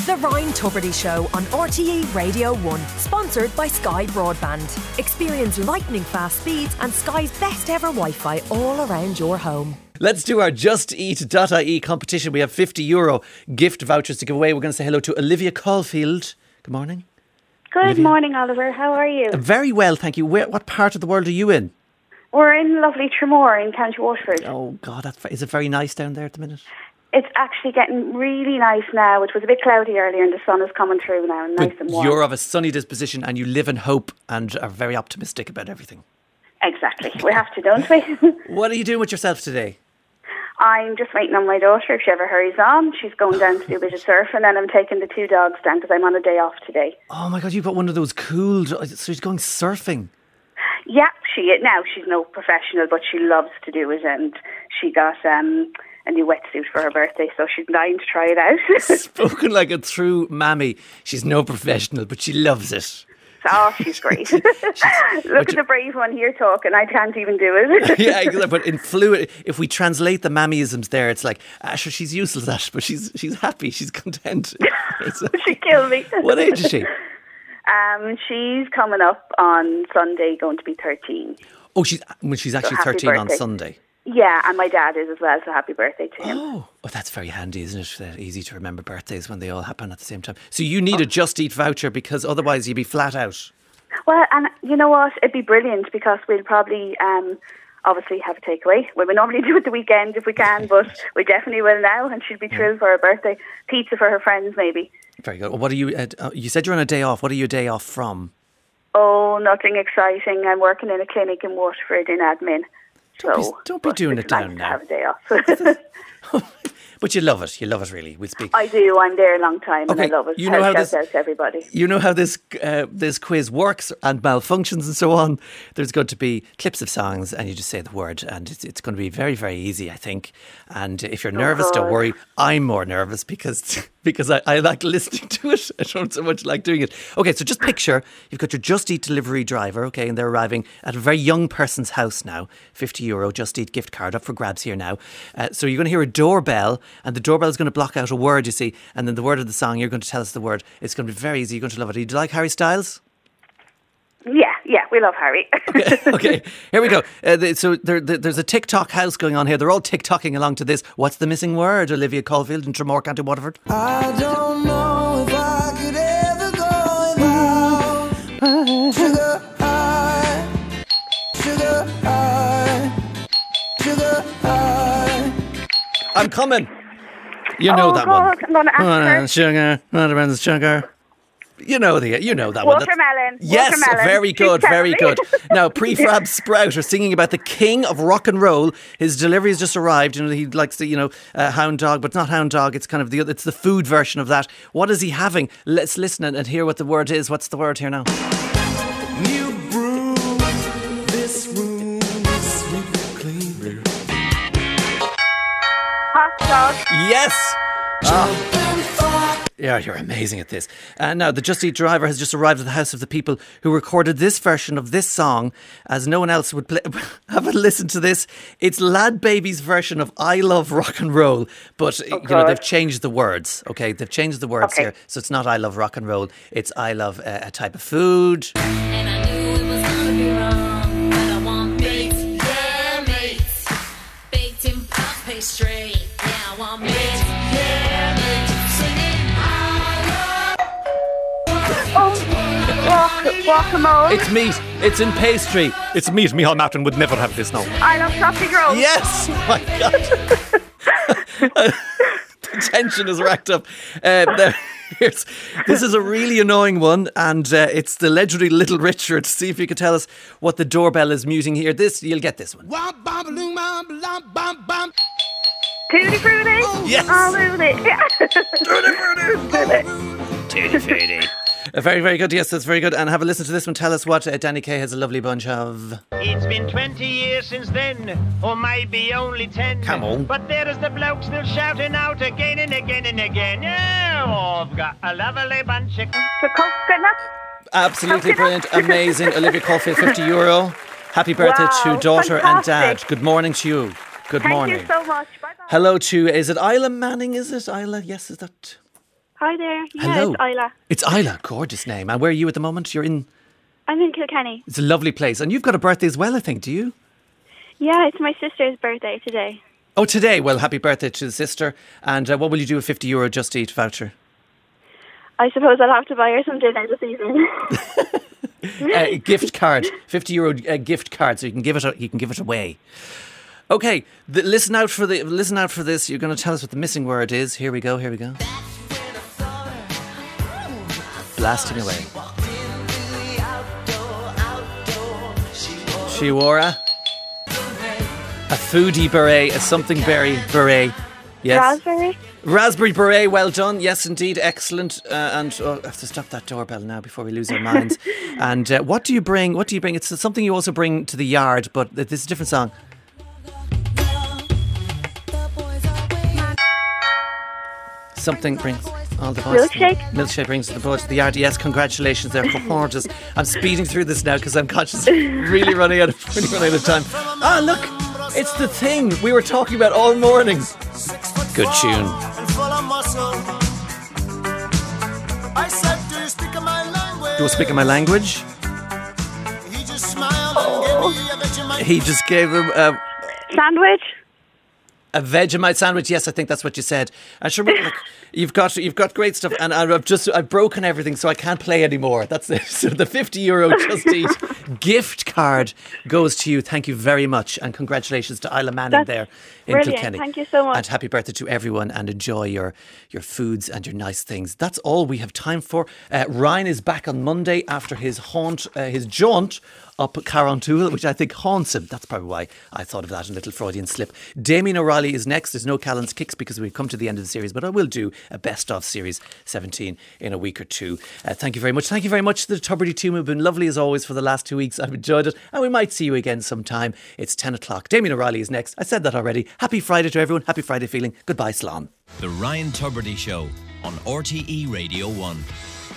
The Ryan Tubridy Show on RTE Radio 1. Sponsored by Sky Broadband. Experience lightning fast speeds and Sky's best ever Wi-Fi all around your home. Let's do our JustEat.ie competition. We have €50 gift vouchers to give away. We're going to say hello to Olivia Caulfield. Good morning. Good Olivia. morning, Oliver. How are you? Very well, thank you. What part of the world are you in? We're in lovely Tramore in County Waterford. Oh, God, is it very nice down there at the minute? It's actually getting really nice now. It was a bit cloudy earlier and the sun is coming through now and nice and warm. You're of a sunny disposition and you live in hope and are very optimistic about everything. Exactly. We have to, don't we? What are you doing with yourself today? I'm just waiting on my daughter. If she ever hurries on, she's going down to do a bit of surfing, and I'm taking the 2 dogs down because I'm on a day off today. Oh my God, you've got one of those cool... So she's going surfing? Yeah, she's no professional, but she loves to do it, and she got a new wetsuit for her birthday, so she's dying to try it out. Spoken like a true mammy. She's no professional, but she loves it. Oh, she's great. Look at the brave one here talking. I can't even do it. Yeah, but in fluid, if we translate the mammyisms there, it's like, sure, she's useless at it, but she's happy, she's content. She'd kill me. What age is she? She's coming up on Sunday, going to be 13. Oh, she's actually 13 birthday. on Sunday. Yeah, and my dad is as well, so happy birthday to him. Oh, that's very handy, isn't it? Easy to remember birthdays when they all happen at the same time. So you need a Just Eat voucher because otherwise you'd be flat out. Well, and you know what? It'd be brilliant because we'll probably obviously have a takeaway. Well, we normally do it the weekend if we can, but we definitely will now, and she'll be thrilled for her birthday. Pizza for her friends, maybe. Very good. What are you? You said you're on a day off. What are you a day off from? Oh, nothing exciting. I'm working in a clinic in Waterford in admin. Don't be doing it down now. Have a day off. But you love it. You love it, really. We speak. I do. I'm there a long time, and I love it. You know how this out to everybody. You know how this quiz works and malfunctions and so on. There's going to be clips of songs, and you just say the word, and it's going to be very, very easy, I think. And if you're nervous, don't worry. I'm more nervous because I like listening to it. I don't so much like doing it. Okay, so just picture you've got your Just Eat delivery driver, okay, and they're arriving at a very young person's house now. €50 Just Eat gift card up for grabs here now. So you're going to hear a doorbell, and the doorbell is going to block out a word, you see, and then the word of the song, you're going to tell us the word. It's going to be very easy. You're going to love it. Do you like Harry Styles? Yeah, we love Harry. Okay, here we go. So there's a TikTok house going on here. They're all TikToking along to this. What's the missing word, Olivia Caulfield in Tramore, County Waterford? I don't know if I could ever go without sugar high, sugar high, sugar high. I'm coming. You know that one. I'm going to ask Sugar, sugar. You know that one. Watermelon. Yes, Watermelon. very good, very good. Now, Prefab Sprout are singing about the king of rock and roll. His delivery has just arrived. You know, he likes the, hound dog, but not hound dog. It's kind of it's the food version of that. What is he having? Let's listen and hear what the word is. What's the word here now? New brew, this room is sweet clean. Hot dog. Yes. Yeah, you're amazing at this. Now, the Just Eat driver has just arrived at the house of the people who recorded this version of this song, as no one else would play. Have a listen to this. It's Lad Baby's version of I Love Rock and Roll, but they've changed the words. Okay, they've changed the words here, so it's not I Love Rock and Roll. It's I Love a type of food. And I knew it was gonna be wrong, but I want baked, yeah, mates, baked in puff pastry. Yeah, I want baked, yeah, mates. Guacamole. It's meat. It's in pastry. It's meat. Micheál Martin would never have this now. I love frosty rolls. Yes! Oh my God. The tension is racked up. This is a really annoying one, and it's the legendary Little Richard. See if you can tell us what the doorbell is muting here. You'll get this one. Tutti Frutti. Yes. I'll do it. Yeah. Tutti Frutti. Very, very good. Yes, that's very good. And have a listen to this one. Tell us what Danny Kaye has a lovely bunch of. It's been 20 years since then, or maybe only 10. Come on. But there is the bloke still shouting out again and again and again. Yeah, I've got a lovely bunch of... The coconut. Absolutely brilliant. Amazing. Olivia Caulfield, €50. Happy birthday to daughter and dad. Good morning to you. Good morning. Thank you so much. Bye-bye. Hello to, is it Isla Manning? Is it Isla? Yes, is that... Hi there. Yeah, Hello. it's Isla. It's Isla, gorgeous name. And where are you at the moment? You're in... I'm in Kilkenny. It's a lovely place. And you've got a birthday as well, I think, do you? Yeah, it's my sister's birthday today. Oh, today. Well, happy birthday to the sister. And what will you do with €50 Just Eat voucher? I suppose I'll have to buy her some dinner this evening. Gift card, €50 gift card, so you can give it away. Okay, listen out for this. You're going to tell us what the missing word is. Here we go. Blasting away. She wore a foodie beret, a something berry beret. Yes. Raspberry? Raspberry beret, well done. Yes, indeed, excellent. And I have to stop that doorbell now before we lose our minds. And what do you bring? It's something you also bring to the yard, but this is a different song. Something brings all the boys. Milkshake brings the boys to the yard. Yes, congratulations there. Gorgeous. I'm speeding through this now because I'm conscious really running out of time. Ah, look, it's the thing we were talking about all morning. Good tune. Do you speak in my language? He just gave him a Sandwich? A Vegemite sandwich, yes, I think that's what you said. And sure, look, you've got great stuff, and I've broken everything, so I can't play anymore. That's it. So the €50 Just Eat gift card goes to you. Thank you very much, and congratulations to Isla Manning there in brilliant. Kilkenny. Thank you so much. And happy birthday to everyone, and enjoy your foods and your nice things. That's all we have time for. Ryan is back on Monday after his jaunt up Carrauntoohil, which I think haunts him. That's probably why I thought of that, a little Freudian slip. Damien O'Reilly is next. There's no Callan's Kicks because we've come to the end of the series, but I will do a best of series 17 in a week or two. Thank you very much. Thank you very much to the Tubridy team who've been lovely as always for the last 2 weeks. I've enjoyed it, and we might see you again sometime. It's 10 o'clock. Damien O'Reilly is next. I said that already. Happy Friday to everyone. Happy Friday feeling. Goodbye, Slán. The Ryan Tubridy Show on RTE Radio 1.